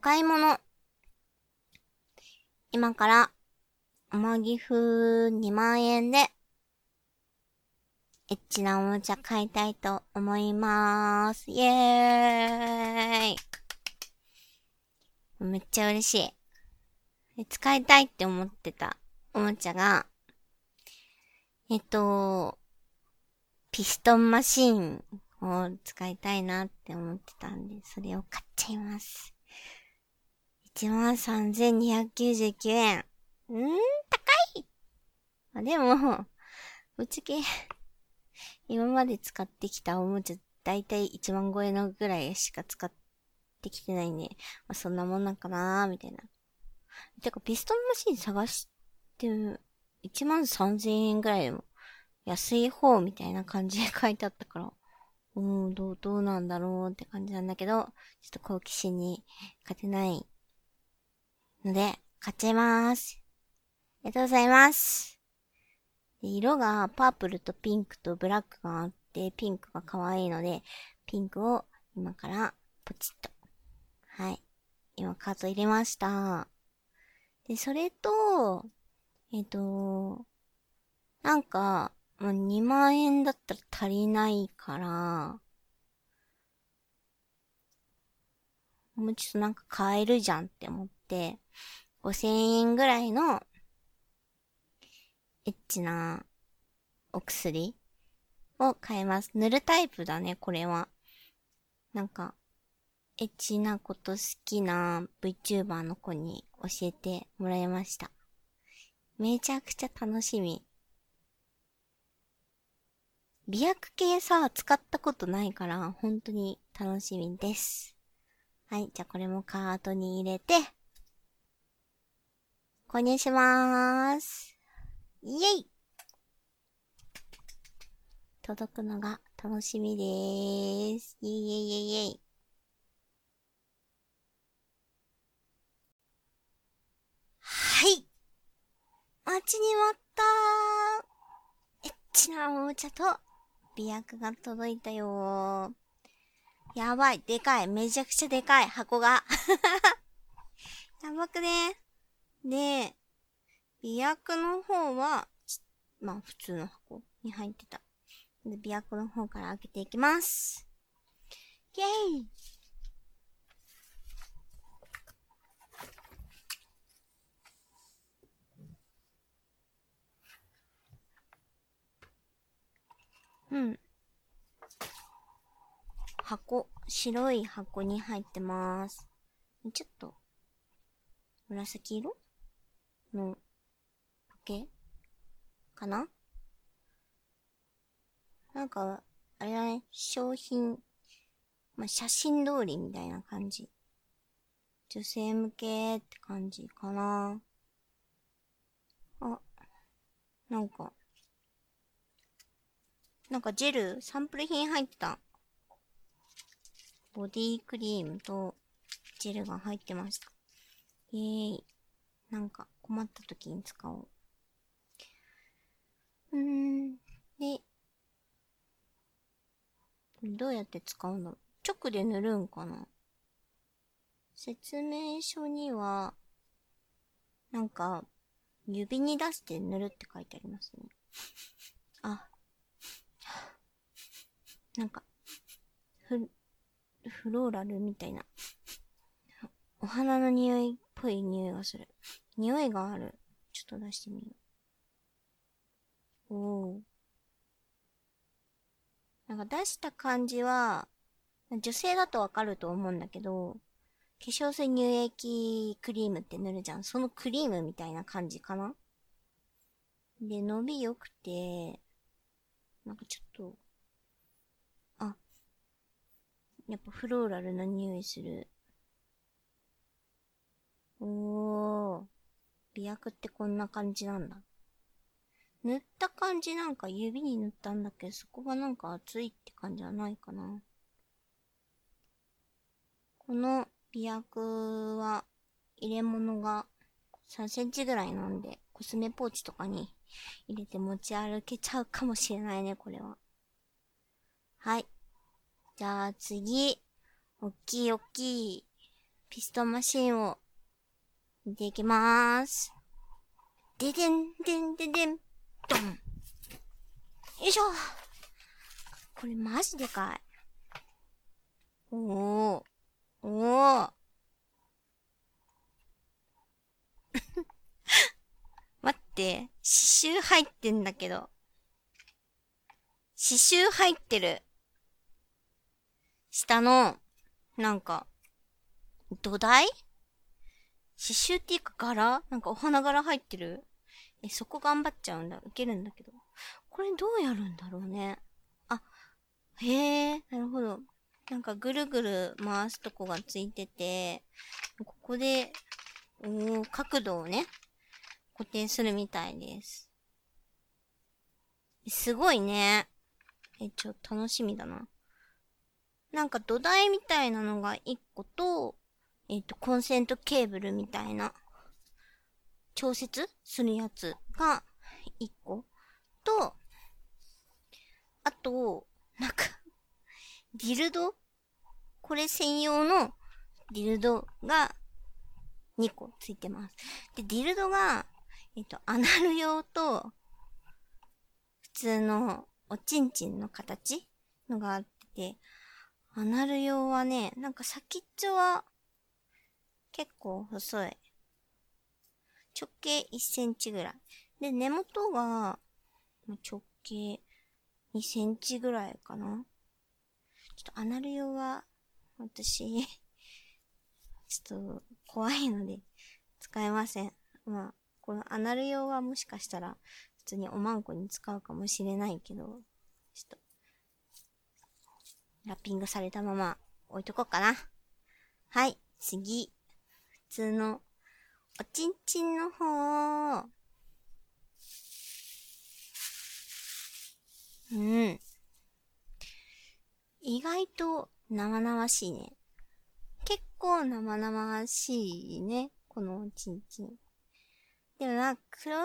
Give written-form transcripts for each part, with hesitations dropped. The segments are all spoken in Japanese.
買い物。今から、天城風2万円で、エッチなおもちゃ買いたいと思います。イエーイ。めっちゃ嬉しい。使いたいって思ってたおもちゃが、ピストンマシーンを使いたいなって思ってたんで、それを買っちゃいます。13,299円。高い。でも、ぶっちゃけ、今まで使ってきたおもちゃ、だいたい1万超えのぐらいしか使ってきてないんで、そんなもんなんかなーみたいな。てか、ピストンマシン探して、13,000円ぐらいでも、安い方みたいな感じで書いてあったから、どうなんだろうって感じなんだけど、ちょっと好奇心に勝てないので、買っちゃいまーす。ありがとうございます。色がパープルとピンクとブラックがあって、ピンクが可愛いので、ピンクを今からポチッと。はい。今カート入れました。で、それと、なんか、2万円だったら足りないから、もうちょっとなんか買えるじゃんって思って、5000円ぐらいのエッチなお薬を買います。塗るタイプだね、これは。なんか、エッチなこと好きな VTuber の子に教えてもらいました。めちゃくちゃ楽しみ。美薬系さ、使ったことないから、本当に楽しみです。はい、じゃあこれもカートに入れて、購入しまーす。イェイ届くのが楽しみでーす。イェイイェイイェイイェイ。はい。待ちに待ったー。エッチなおもちゃと美薬が届いたよー。やばい、でかい。めちゃくちゃでかい、箱が。やばくね。で、美薬の方は、普通の箱に入ってた。で、美薬の方から開けていきます。イェイ。うん。白い箱に入ってます。ちょっと、紫色の時計かな。なんか、あれだね、商品、写真通りみたいな感じ。女性向けって感じかな。あ、なんか、ジェル、サンプル品入ってた。ボディクリームとジェルが入ってました。イェーイ。なんか困った時に使おう。で、どうやって使うの？直で塗るんかな？説明書には、なんか、指に出して塗るって書いてありますね。あ、なんか、フローラルみたいな。お花の匂いっぽい匂いがする。匂いがある。ちょっと出してみよう。おー。なんか出した感じは、女性だとわかると思うんだけど、化粧水乳液クリームって塗るじゃん。そのクリームみたいな感じかな。で、伸び良くて、なんかちょっと、あ、やっぱフローラルな匂いする。おー。美薬ってこんな感じなんだ。塗った感じなんか指に塗ったんだけど、そこがなんか熱いって感じはないかな。この美薬は入れ物が3センチぐらいなんで、コスメポーチとかに入れて持ち歩けちゃうかもしれないね、これは。はい。じゃあ次。おっきいおっきい。 ピストンマシンを見ていきまーす。ででん、でんでんでん、ドン。よいしょ。これマジでかい。おー。おー。待って、刺繍入ってんだけど。刺繍入ってる。下の、なんか、土台刺繍っていうか柄なんかお花柄入ってる。そこ頑張っちゃうんだ。受けるんだけど。これどうやるんだろうね。あ、へえ、なるほど。なんかぐるぐる回すとこがついてて、ここで、角度をね、固定するみたいです。すごいね。ちょっと楽しみだな。なんか土台みたいなのが1個と、コンセントケーブルみたいな、調節するやつが1個と、あと、なんか、ディルドこれ専用のディルドが2個ついてます。で、ディルドが、アナル用と、普通のおちんちんの形のがあってて、アナル用はね、なんか先っちょは結構細い。直径1センチぐらい。で、根元が直径2センチぐらいかな。ちょっとアナル用は、私、ちょっと怖いので使えません。まあ、このアナル用はもしかしたら普通におまんこに使うかもしれないけど、ちょっと、ラッピングされたまま置いとこうかな。はい、次。普通のおちんちんの方。意外と生々しいね。結構生々しいね。このおちんちん。でもなんか、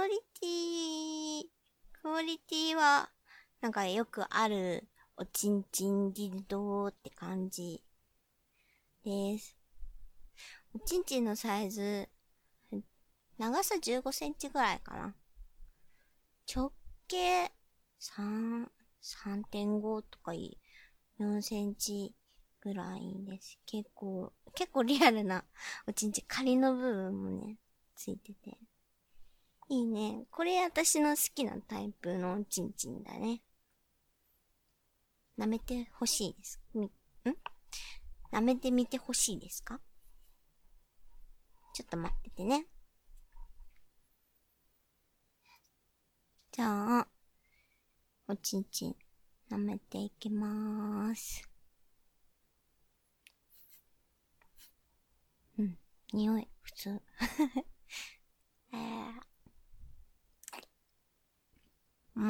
クオリティは、なんかよくあるおちんちんディルドって感じです。おちんちんのサイズ、長さ15センチぐらいかな。直径3.5とか4センチぐらいです。結構リアルなおちんちん、仮の部分もね、ついてて。いいね。これ私の好きなタイプのおちんちんだね。舐めてほしいです。舐めてみてほしいですか？ちょっと待っててね。じゃあ、おちんちん舐めていきまーす。匂い、普通。うん。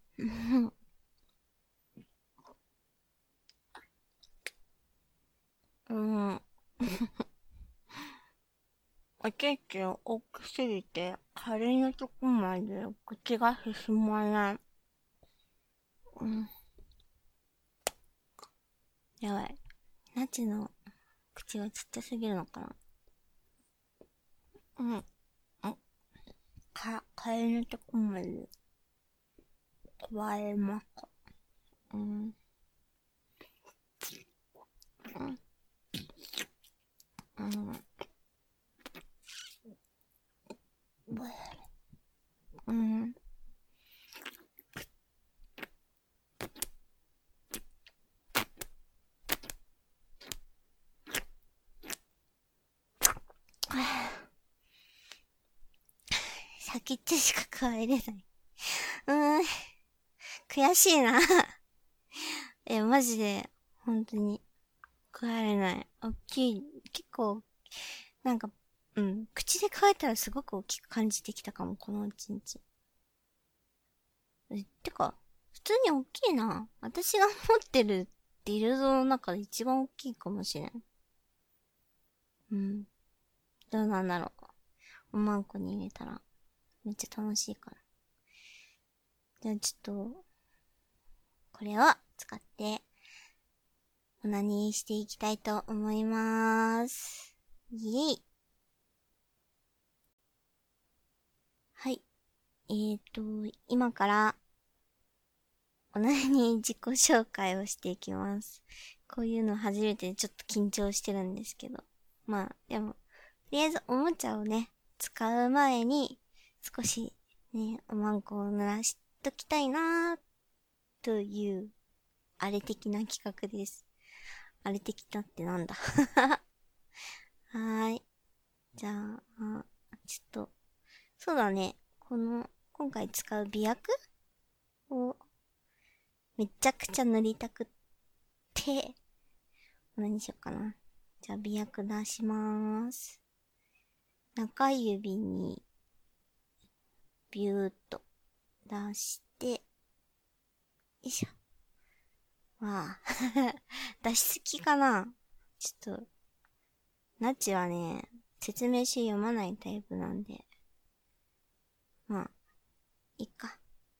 うん。おちんちん大きすぎて、仮のとこまで口が進まない。やばい。ナチの口がちっちゃすぎるのかな。仮のとこまで加えます。うん。先っちょしか加えれない。悔しいな。マジで、本当に、加えれない。大きい、結構、なんか、口で加えたらすごく大きく感じてきたかも、この一日。てか、普通に大きいな。私が持ってるディルドの中で一番大きいかもしれん。どうなんだろう。おまんこに入れたら、めっちゃ楽しいから。じゃあちょっと、これを使って、オナニーしていきたいと思います。 イエイ。はい。今から、同じに自己紹介をしていきます。こういうの初めてちょっと緊張してるんですけど。まあ、でも、とりあえずおもちゃをね、使う前に、少しね、おまんこを濡らしときたいなーという、あれ的な企画です。あれ的なってなんだはーい。じゃあ、ちょっと、そうだね。今回使う美薬を、めちゃくちゃ塗りたくって、何しようかな。じゃあ、美薬出しまーす。中指に、ビューっと出して、よいしょ。わあ。出しすぎかな。ちょっと、ナチはね、説明書読まないタイプなんで、まあ、いいか。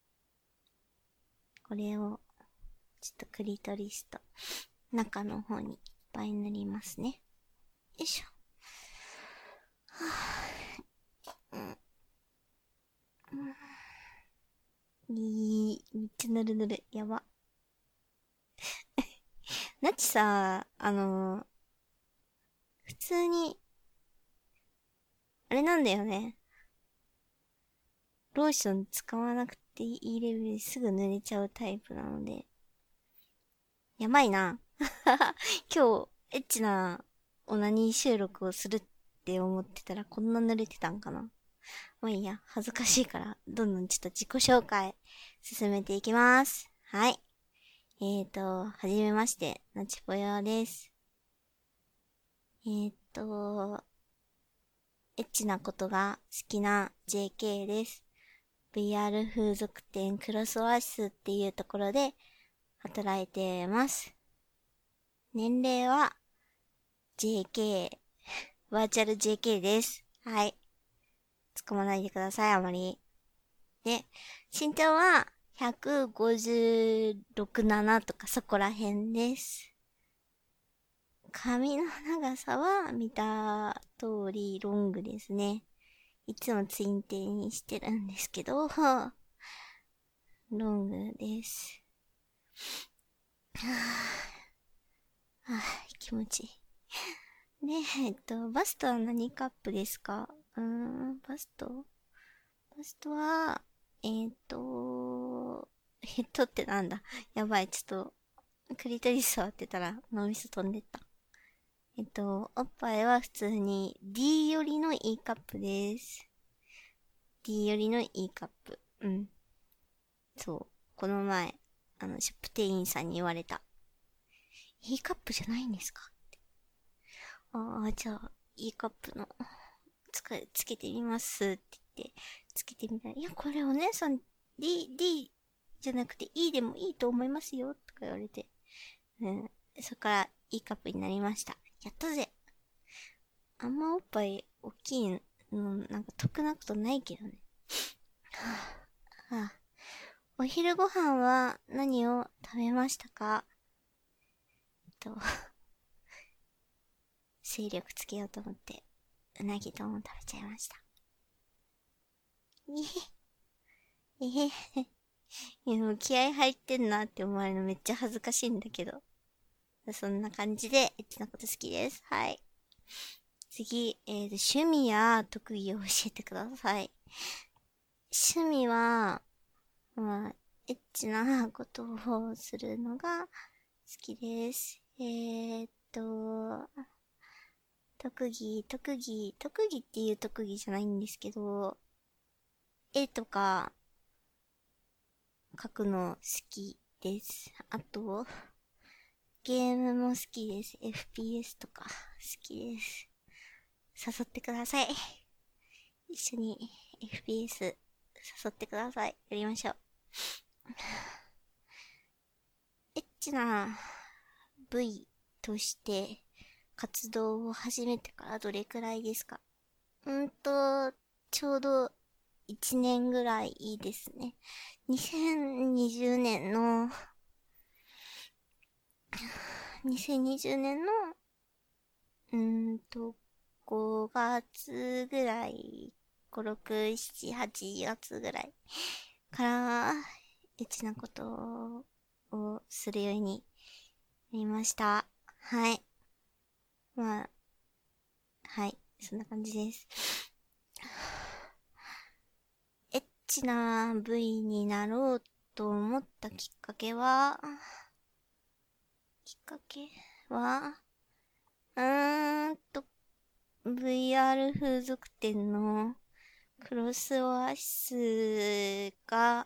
これを、ちょっとクリトリスと、中の方にいっぱい塗りますね。よいしょ。はぁ、めっちゃぬるぬる。やば。ナチさ、普通に、あれなんだよね。ローション使わなくていいレベルですぐ塗れちゃうタイプなので。やばいな。今日、エッチなオナニー収録をするって思ってたらこんな濡れてたんかな。まあいいや、恥ずかしいから、どんどんちょっと自己紹介進めていきます。はい。はじめまして、なちぽよです。エッチなことが好きな JK です。VR 風俗店クロスオアシスっていうところで働いてます。年齢は JK、バーチャル JK です。はい。突っ込まないでください、あまり。で、身長は156、7とかそこら辺です。髪の長さは見た通りロングですね。いつもツインテーにしてるんですけど、ロングです。はぁ、気持ちいい。で、バストは何カップですか？バストは、ってなんだ。やばい、ちょっと、クリトリス触ってたら脳みそ飛んでった。おっぱいは普通に D よりの E カップです。D よりの E カップ。うん。そう。この前、ショップ店員さんに言われた。E カップじゃないんですか？ああ、じゃあ、E カップの、つけてみますって言って、つけてみたら、いや、これお姉さん D じゃなくて E でもいいと思いますよ、とか言われて。うん。そこから E カップになりました。やったぜ。あんまおっぱい大きいの、なんか得なことないけどね。はぁ、はぁ、お昼ご飯は何を食べましたか？勢力つけようと思って、うなぎ丼を食べちゃいました。えへ、えへ。いや、もう気合入ってんなって思われるのめっちゃ恥ずかしいんだけど。そんな感じで、エッチなこと好きです。はい。次、趣味や特技を教えてください。趣味は、まあ、エッチなことをするのが好きです。特技っていう特技じゃないんですけど、絵とか描くの好きです。あと、ゲームも好きです。FPS とか好きです。誘ってください。一緒に FPS 誘ってください。やりましょう。エッチな部位として活動を始めてからどれくらいですか？ちょうど1年ぐらいですね。2020年の、2020年の、 5月ぐらい、5、6、7、8月ぐらいから、エッチなことをするようになりました。はい。まあ、はい。そんな感じです。エッチな部位になろうと思ったきっかけは、うーんと、VR 風俗店のクロスオアシスが、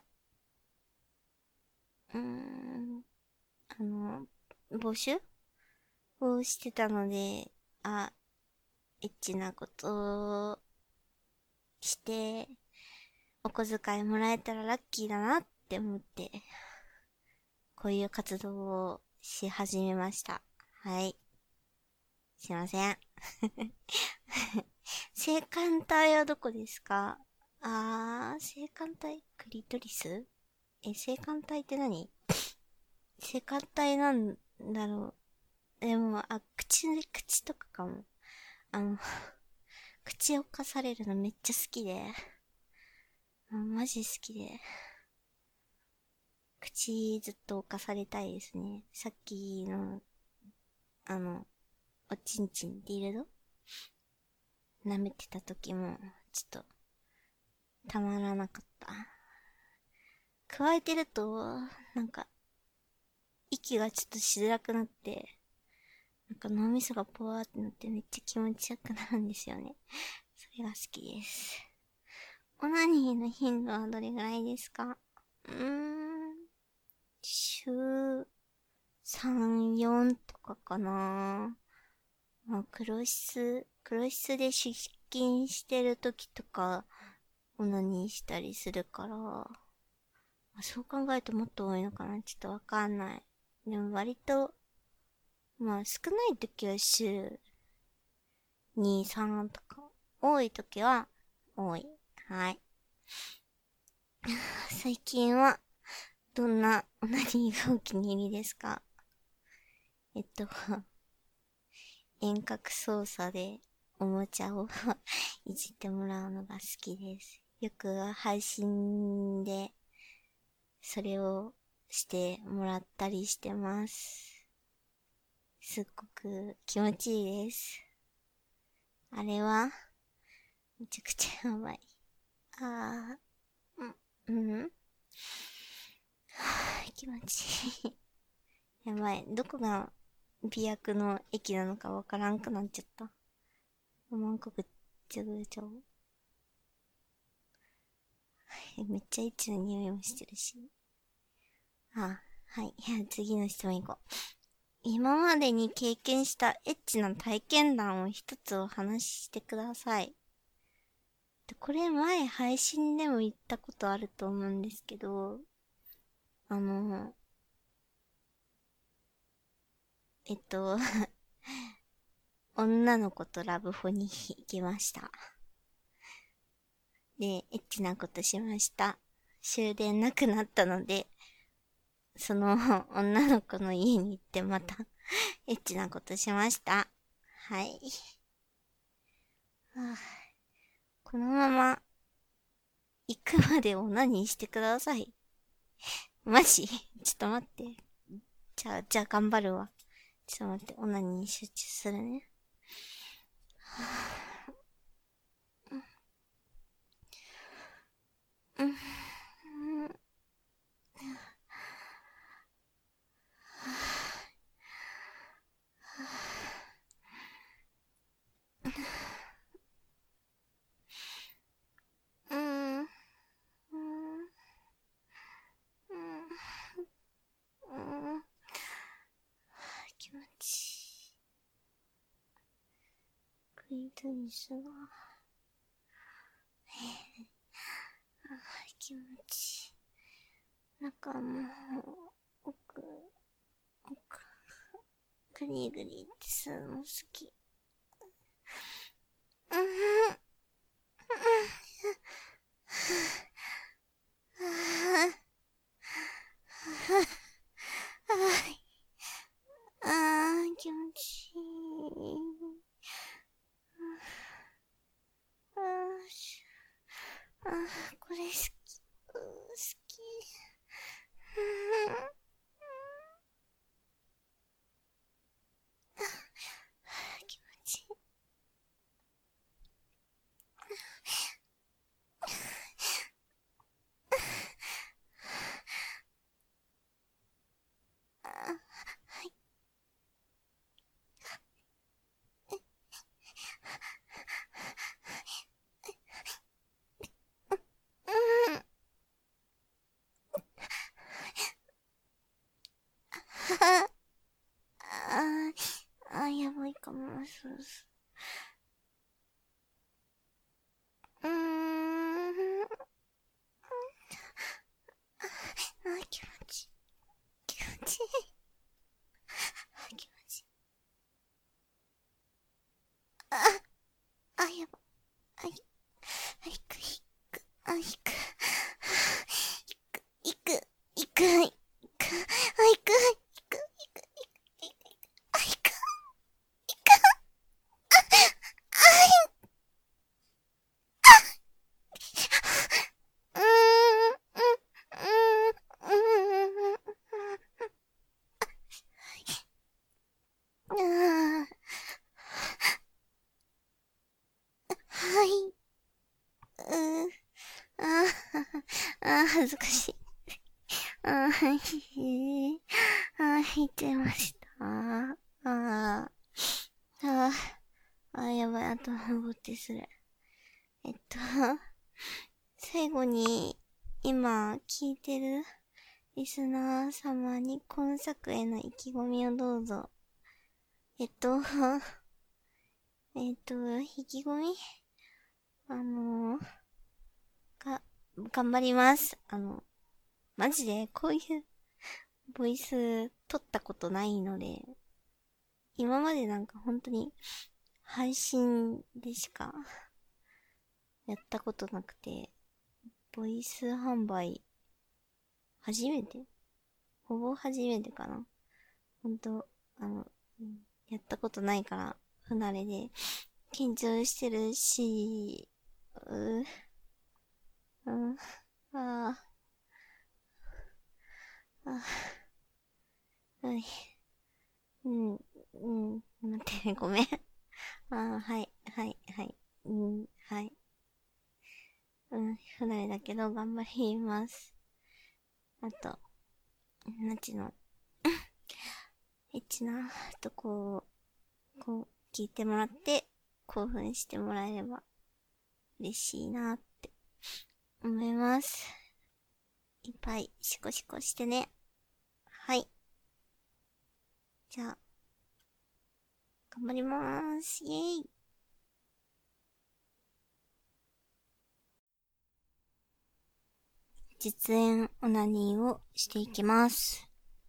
うーん、あの、募集をしてたので、あ、エッチなことをして、お小遣いもらえたらラッキーだなって思って、こういう活動をし始めました。はい。すいません。性感帯はどこですか？性感帯クリトリス？性感帯って何？性感帯なんだろう。でも、口とかかも。あの、口をかされるのめっちゃ好きで。マジ好きで。口ずっと犯されたいですね。さっきの、おちんちんディルド舐めてた時も、ちょっと、たまらなかった。加えてると、なんか、息がちょっとしづらくなって、なんか脳みそがポワーってなってめっちゃ気持ちよくなるんですよね。それが好きです。オナニーの頻度はどれぐらいですか？週3、4とかかな。まあ、黒質で出勤してる時とか、オナニーしたりするから、そう考えるともっと多いのかな、ちょっとわかんない。でも割と、まあ少ない時は週2、3とか、多い時は多い。はい。最近は、どんなオナニーがお気に入りですか？えっと、遠隔操作でおもちゃをいじってもらうのが好きです。よく配信でそれをしてもらったりしてます。すっごく気持ちいいです。あれはめちゃくちゃやばい。あー、うん気持ちいい。やばい。どこが美薬の駅なのかわからんくなっちゃった。なんかぐっちゃぐちゃ。めっちゃエッチな匂いもしてるし。はい。次の質問いこう。今までに経験したエッチな体験談を一つお話ししてください。これ前配信でも言ったことあると思うんですけど、あの、えっと、女の子とラブホに行きました。で、エッチなことしました。終電なくなったので、その女の子の家に行ってまたエッチなことしました。はい。このまま行くまでオナニーしてください。マジちょっと待って。じゃあ頑張るわ。ちょっと待って、オナニーに集中するね。うん。うん。うん。うん。気持ちいい。クリトリスが。気持ちいい。中も、奥、グリグリってするの好き。うん。気持ちいい。 これ好き。好き。気持ちいい。やばいかも。そうそう。気持ちいい。気持ちいい。気持ちいい。やば。引く。はい。恥ずかしい。はい。言っちゃいました。やばい、あと半ぼってする。最後に、今、聞いてるリスナー様に今作への意気込みをどうぞ。意気込み頑張ります。マジでこういうボイス撮ったことないので、今までなんか本当に配信でしかやったことなくて、ボイス販売初めてほぼ初めてかな。本当やったことないから不慣れで緊張してるし、あはい。待って、ごめん。はい、はい。はい。不慣れだけど頑張ります。あと、エッチなとこを、聞いてもらって、興奮してもらえれば嬉しいなって思います。いっぱいシコシコしてね。はい。じゃあ、頑張りまーす。イェイ。実演オナニーをしていきます。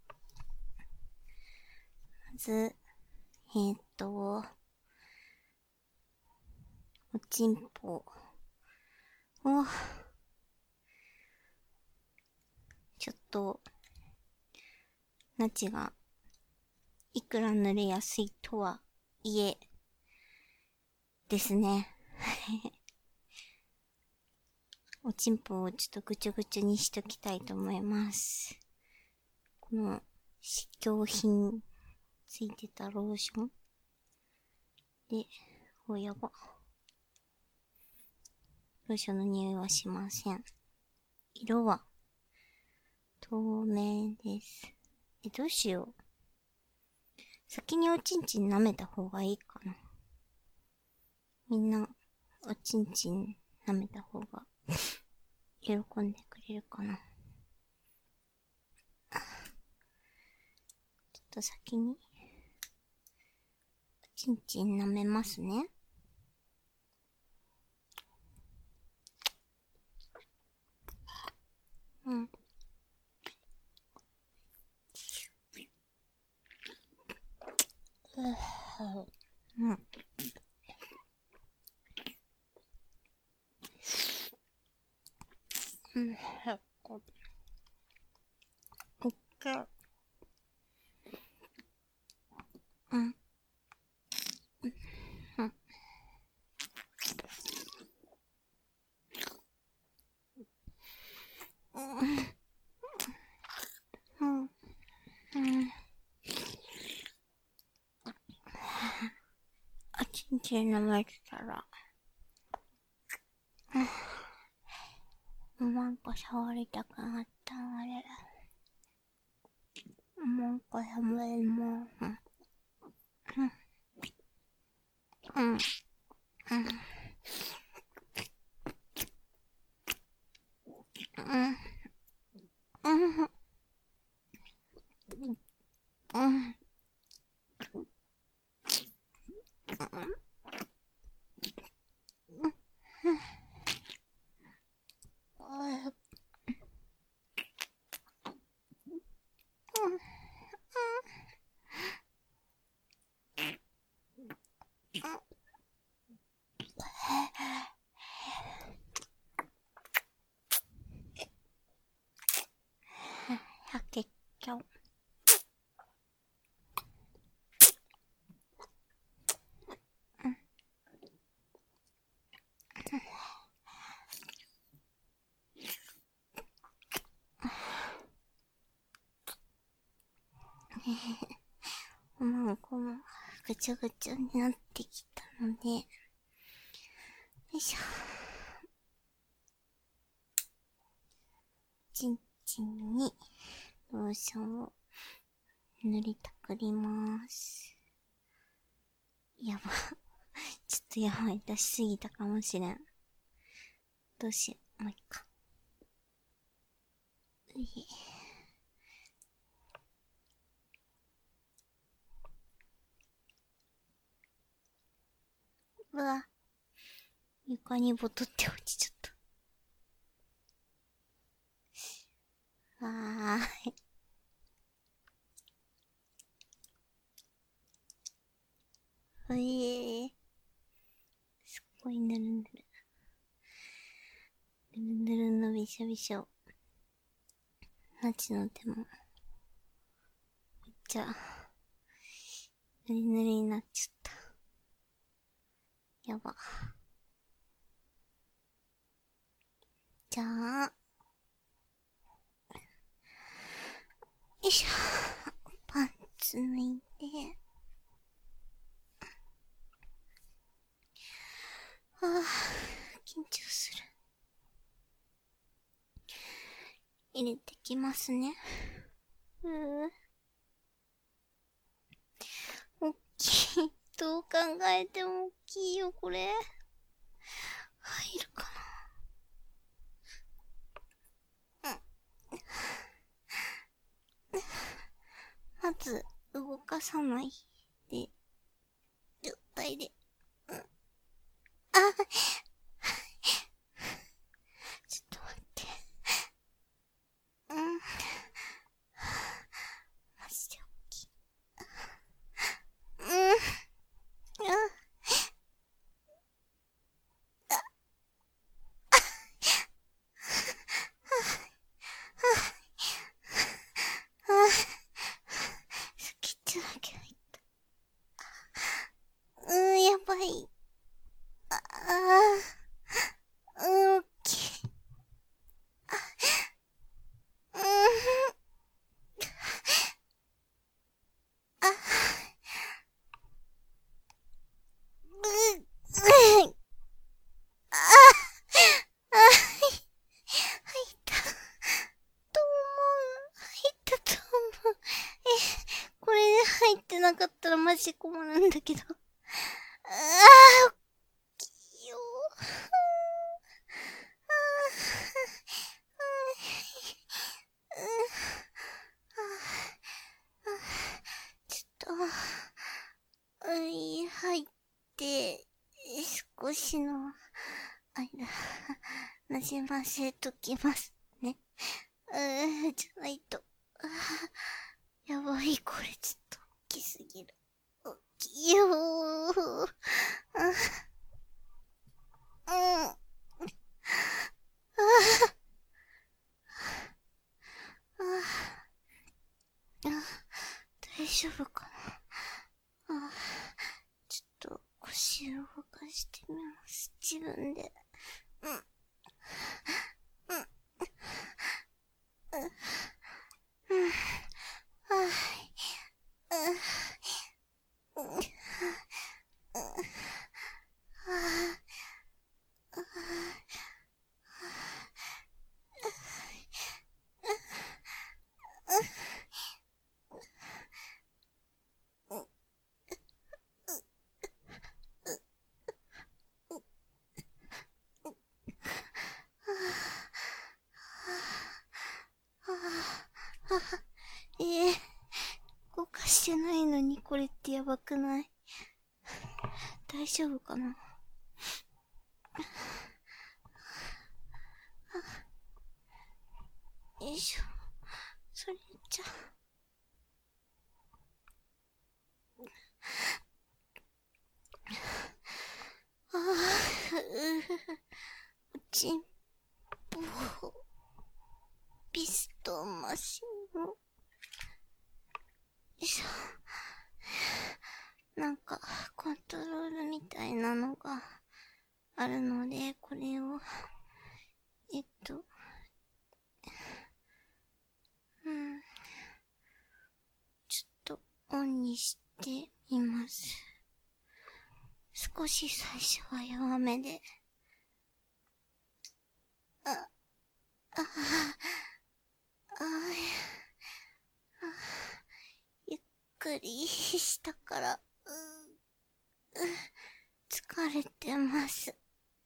まず、おちんぽを、ちょっと、ナチが、いくら濡れやすいとはいえ、ですね。おちんぽをちょっとぐちょぐちょにしときたいと思います。この、試供品、ついてたローションで、やば。ローションの匂いはしません。色は、透明です。どうしよう。先におちんちん舐めた方がいいかな。みんな、おちんちん舐めた方が、喜んでくれるかな。ちょっと先に、おちんちん舐めますね。 ちんちん舐めてたら、なんか触りたくなったので、なんか触れも、結局。なんかもう、ぐちゃぐちゃになってきたので、よいしょ。ちんちんに、ローションを塗りたくりまーす。やば。ちょっとやばい。出しすぎたかもしれん。どうしよう。もういっか。うわ。床にボトって落ちちゃった。わーい。すっごいぬるぬる。ぬるぬるのびしょびしょ。マジの手も。めっちゃ、ぬりぬりになっちゃった。やば。じゃあ、よいしょ。パンツ脱いで。緊張する。入れてきますね。おっきい。どう考えてもおっきいよ、これ。入るかな。まず、動かさないで、状態で。ちょっと待って。マジで大きい。スキッチだけ入った。やばい。大きい。これで入ってなかったらマジ困るんだけど。おっきいよ。ちょっと、入って、少しの間、なじませときますね。じゃないと。やばい、これちょっと大きすぎる。大きいよー。大丈夫かな。ちょっと腰を動かしてみます。自分で。 これってやばくない？大丈夫かな？よいしょ。それじゃちんぽピストンマシンをよいしょ。なんかコントロールみたいなのがあるので、これをちょっとオンにしてみます。少し最初は弱めで。ゆっくりしたから、疲れてます。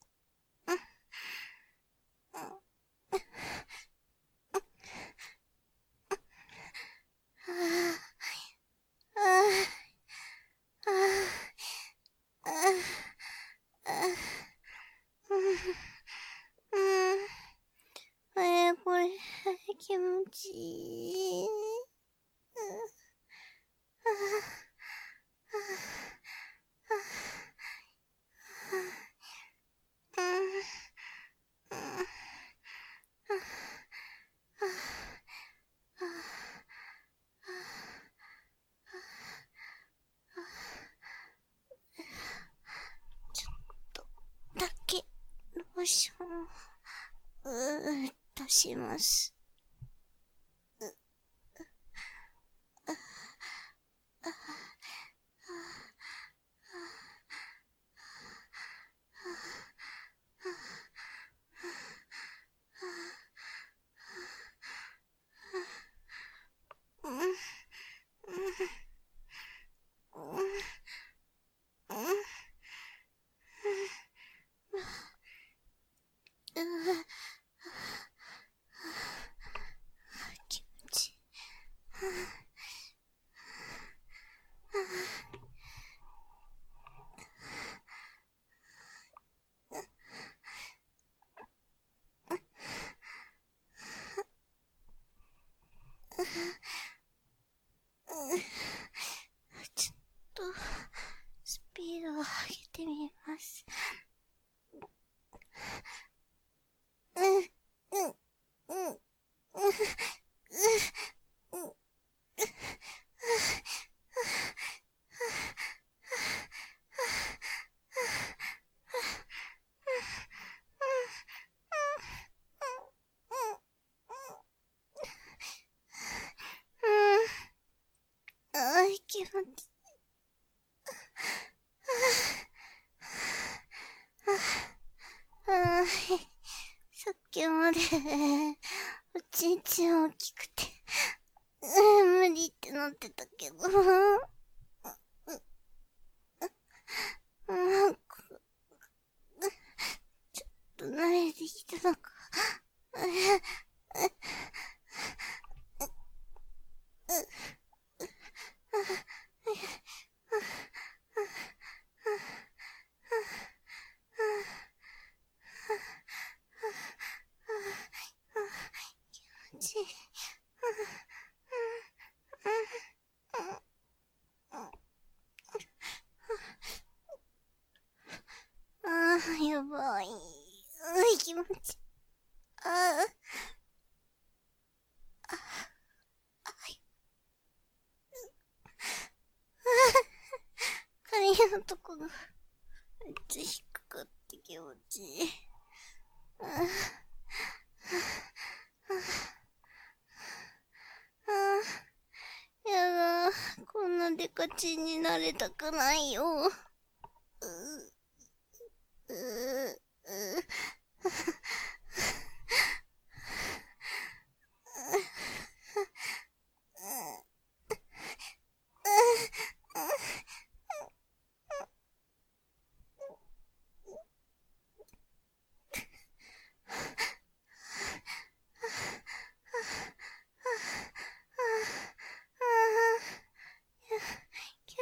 これ、気持ちいい。ちょっとだけローションを出します。気持ちいい。ちょっとスピードを上げてみます。気持ちいい。さっきまでおちんちん大きくて無理ってなってたけど、ちょっと慣れてきたのか。気持ちいい。やばい。気持ちいい。髪のとこがめっちゃ引っかかって気持ちいい。やだ、こんなデカチンになれたくないよ。気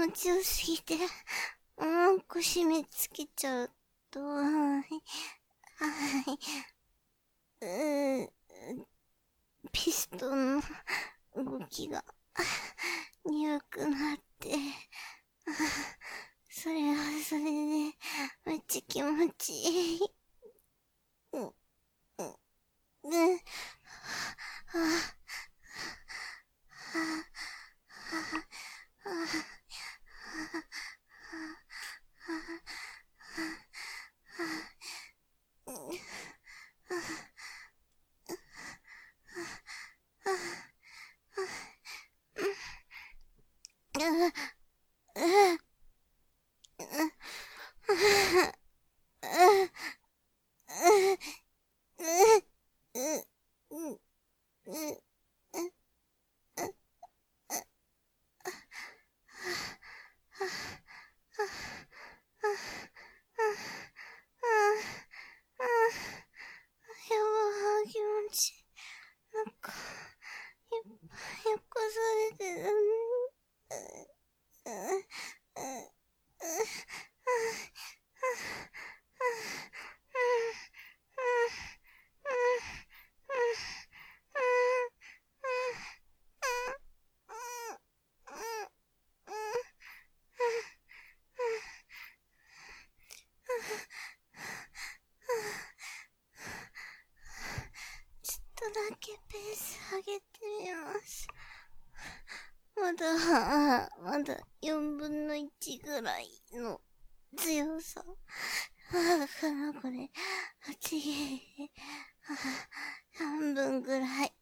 持ちよすぎて、腰目つけちゃうと、ピストンの動きが鈍くなって、それはそれで、めっちゃ気持ちいい。気持ちいい。なんか、いっぱい起こされてる。ちょっとだけペース上げてみます。まだ4分の1ぐらいの強さ。だからこれ、8ゲー、半分ぐらい。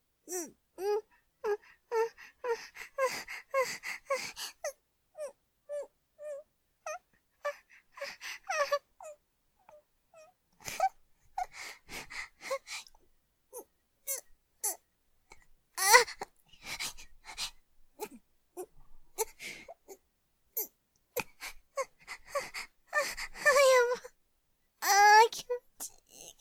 気持ちいい。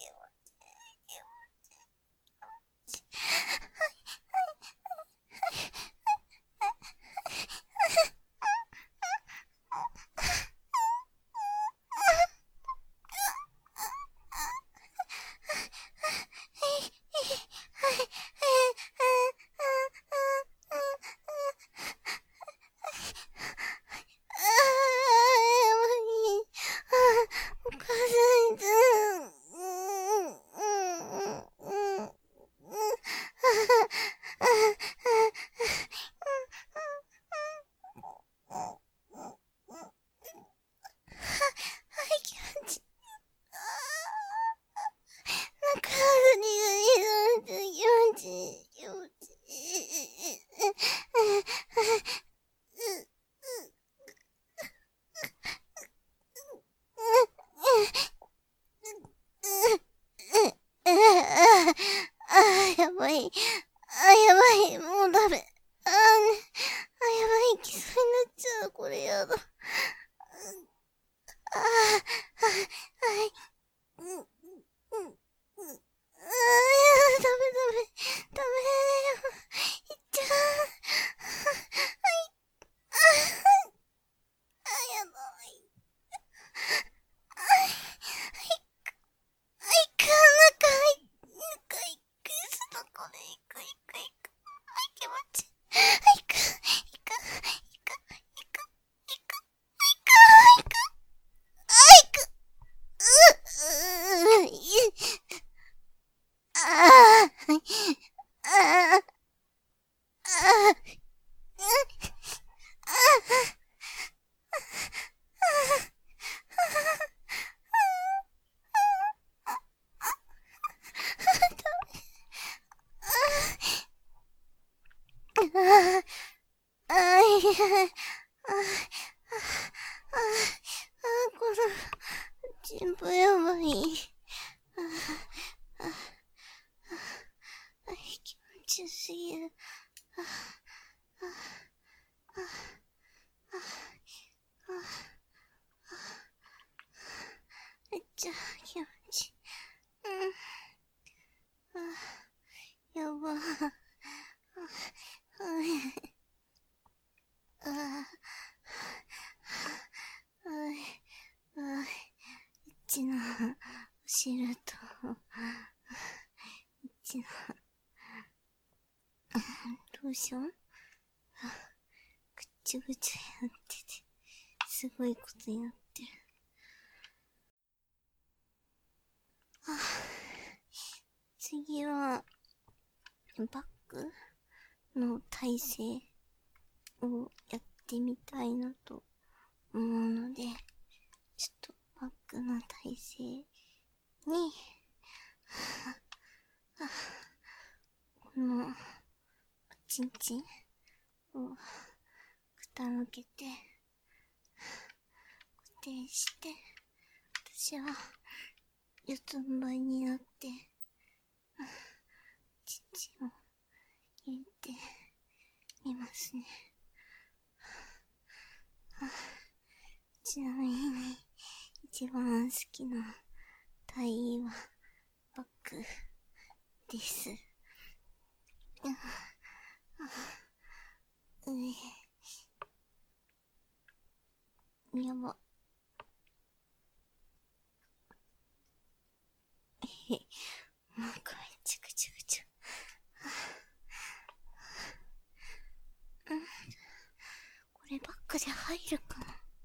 やばい。やばい。もうダメ。やばい。行きそうになっちゃう。これやだ。はい。ダメ。ダメよ。いっちゃう。やばい。中そこで行く。気持ちいい。行く。この、進歩やばい。気持ちよすぎる。めっちゃ気持ちいい。やば。 走ると、一の、どうしよう。ぐちゅぐちゅやってて、すごいことになってる。次は、バックの体勢をやってみたいなと思うので、ちょっとバックの体勢に、この、おちんちんを傾けて、固定して、私は四つん這いになって、ちんちんを入れてみますね。ちなみに、一番好きな体位はバックです。やば。なんかめっちゃぐちゃぐちゃ。これバックで入るかな。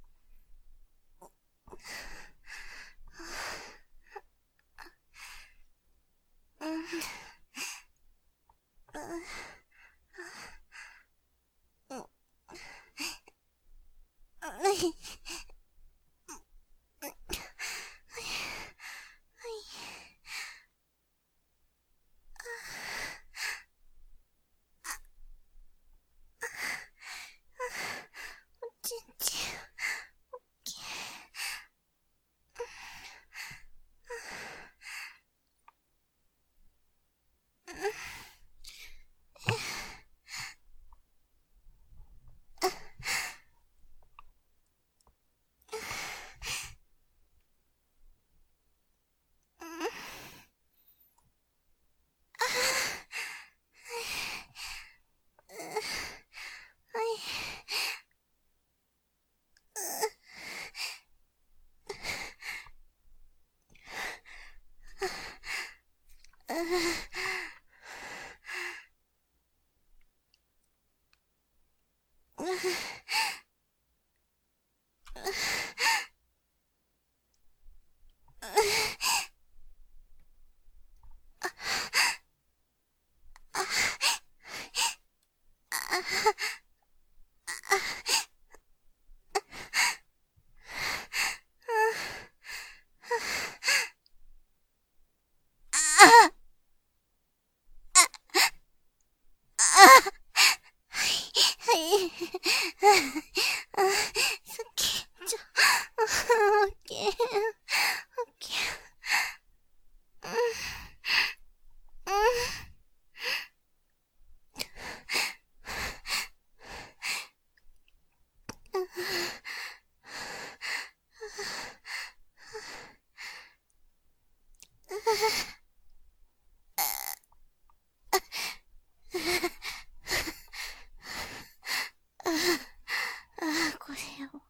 これを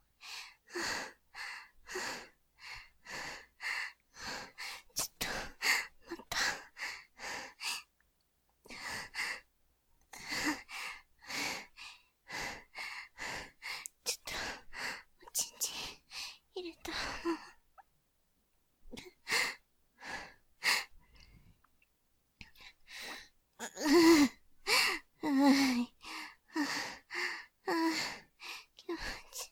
ちょっとまたちょっとおちんちん入れた気持ち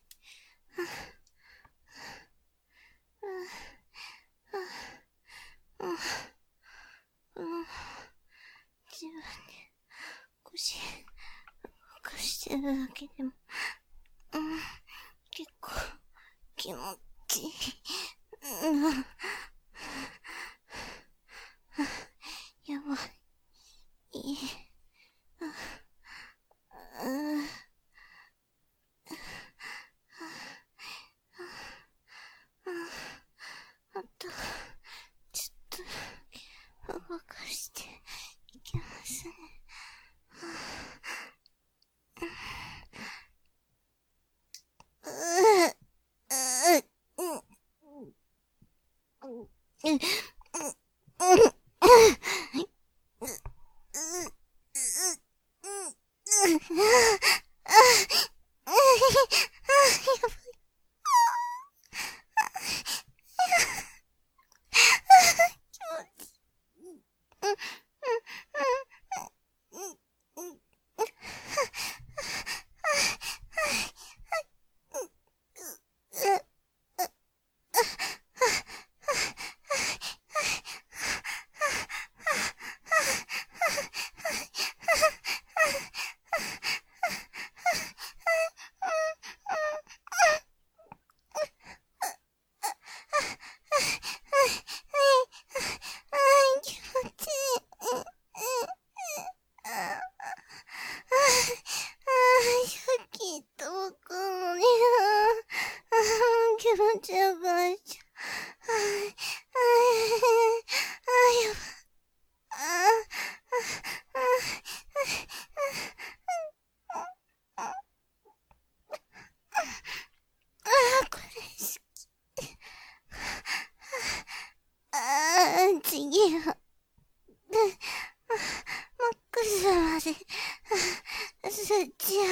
自分で腰動かしてるだけでも、結構気持ちいい。やばい。いい。あと、ちょっと動かしていきますね。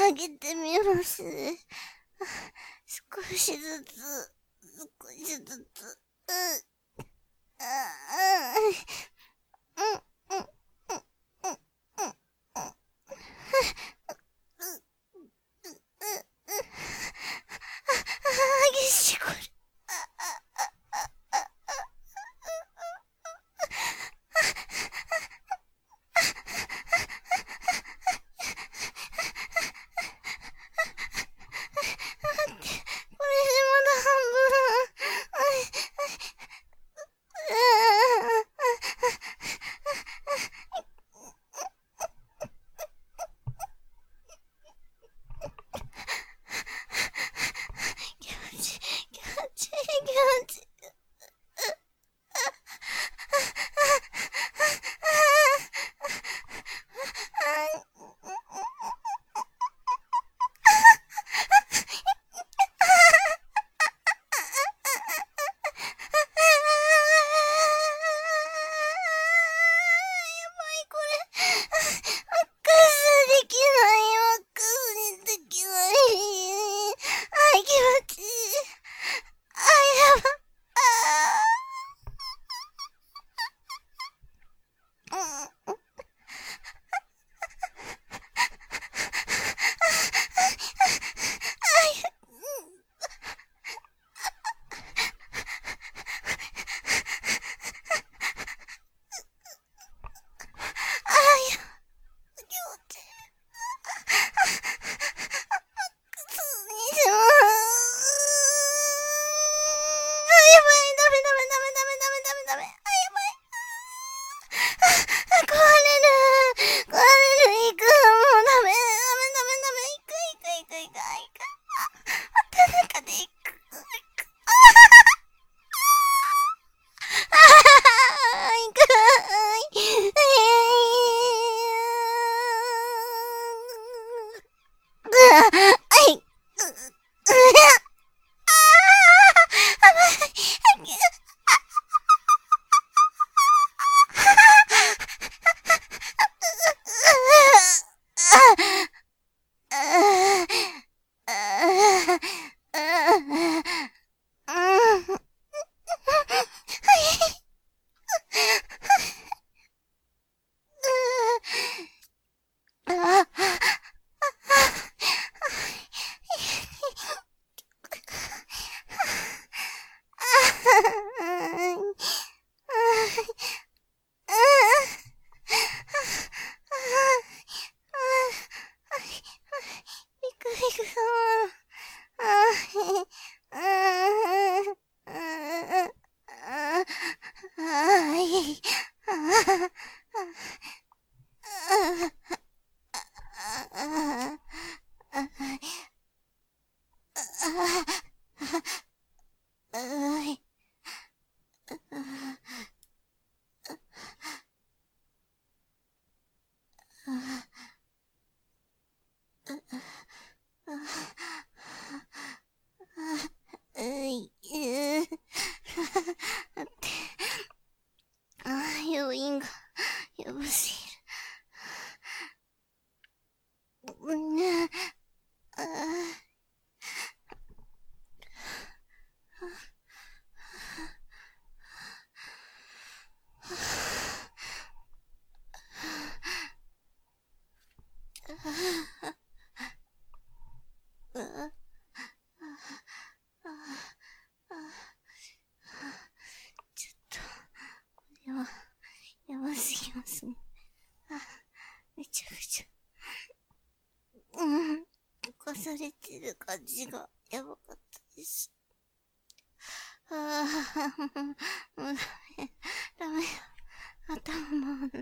上げてみます。少しずつ、少しずつ。激しいこれ。要因がやばすぎる。ちょっと、これは、やばすぎますね。めちゃくちゃ、浮かされてる感じがやばかったです。もうダメ、ダメだ。頭回る。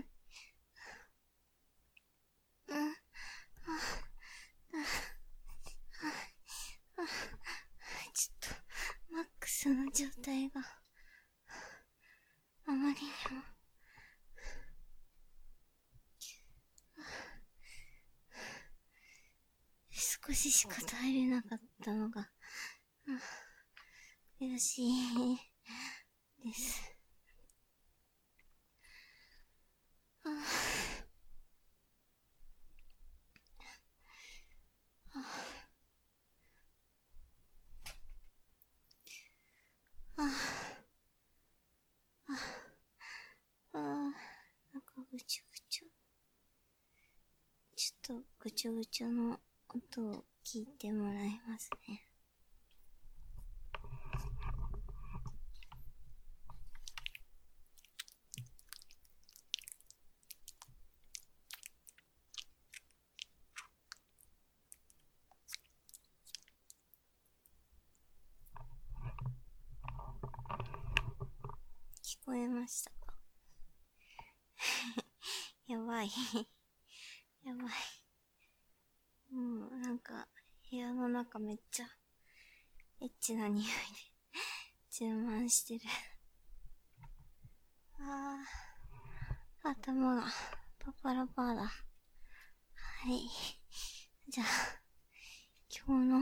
ちょっと、マックスの状態が、あまりにも、少ししか耐えれなかったのが、悔しいです。 ょっとぐちょぐちょの音を聞いてもらいますね。聞こえましたか？やばい。やばい。もうなんか部屋の中めっちゃエッチな匂いで充満してる。頭がパパラパーだ。はい。じゃあ、今日の、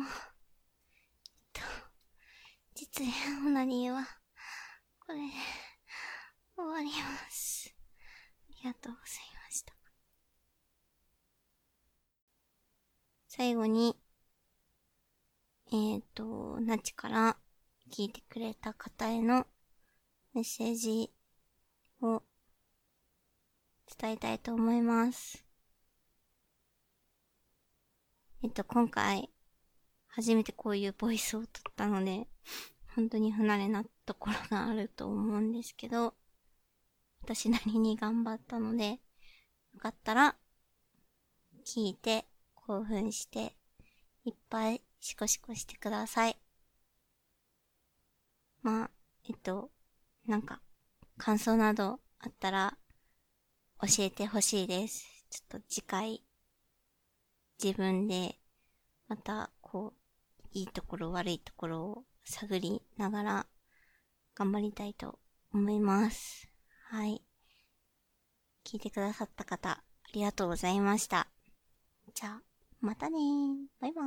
実演オナニーは、これで終わります。ありがとうございました。最後に、ナチから聞いてくれた方へのメッセージを伝えたいと思います。今回、初めてこういうボイスを取ったので、本当に不慣れなところがあると思うんですけど、私なりに頑張ったので、よかったら、聞いて、興奮して、いっぱいシコシコしてください。まあ、なんか、感想などあったら、教えてほしいです。ちょっと次回、自分で、また、いいところ悪いところを探りながら、頑張りたいと思います。はい。聞いてくださった方、ありがとうございました。じゃあ、またねー。バイバーイ。